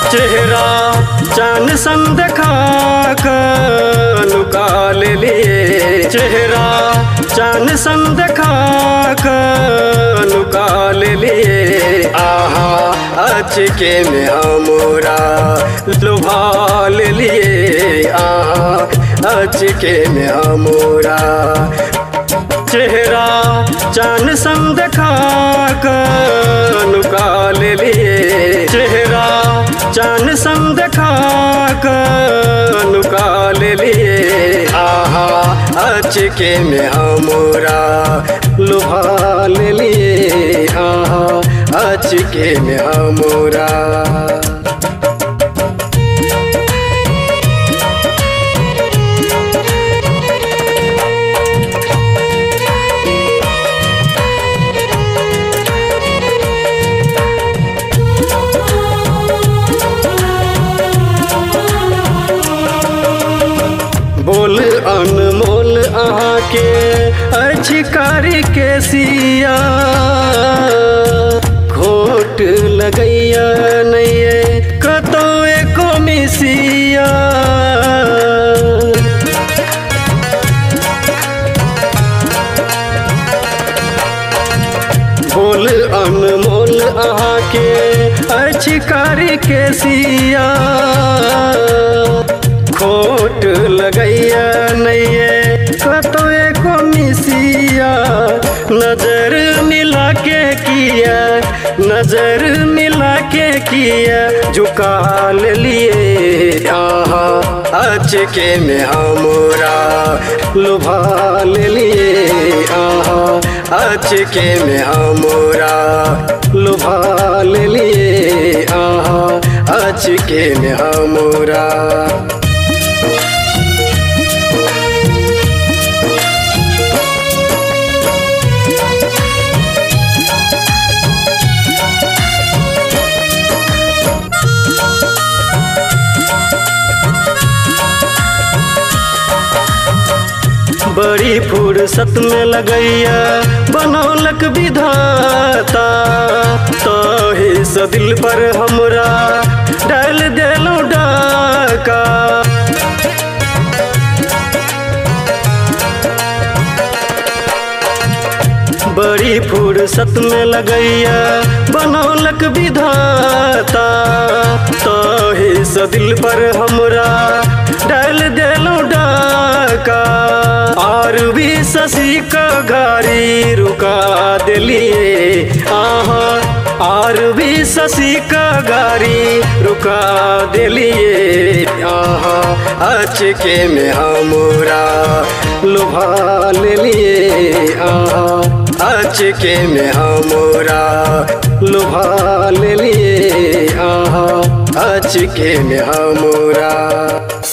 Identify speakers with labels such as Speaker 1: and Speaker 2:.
Speaker 1: चेहरा चांद सन देखा कर लुका लिए, चेहरा चांद सन देखा कर लुका लिए। आहा अचके में हमरा लुभा लिए, आहा अचके में हमरा। चेहरा चांद सन देखा कर लुका लिए, चेहरा चांद सन देखा कर लुका लिए। आहा अचके में हमरा लुभा लिए, आहा अचके में हमरा। बोल अनमोल अहाँ के अछि कारी के सिया, खोट लगैया नैये कतौ एको मिसिया। बोल अनमोल अहाँ के अछि कारी के सिया, खोट लगैया नैये कतो एको मिसिया। नजर मिला के किया, नजर मिला के किया झुका लिए। आहा अचके में हमरा लुभा लिए, आहा अचके में हमरा लुभा लिए, आहा अचके में हमरा। बड़ी फुर्सत में लगैया बनौलक विधाता, तही से दिल पर हमरा डाल देलौ डाका। बड़ी फुर्सत में लगैया बनौलक विधाता, तही से दिल पर हमरा डाल देलौ डाका। और भी शशि का गाड़ी रुका दिलिए, आहा और भी शशि का गाड़ी रुका दिलिए। आहा अचके में हमरा लुभा लिए, आहा अचके में हमरा लुभा लिए, आहा अचके में हमरा।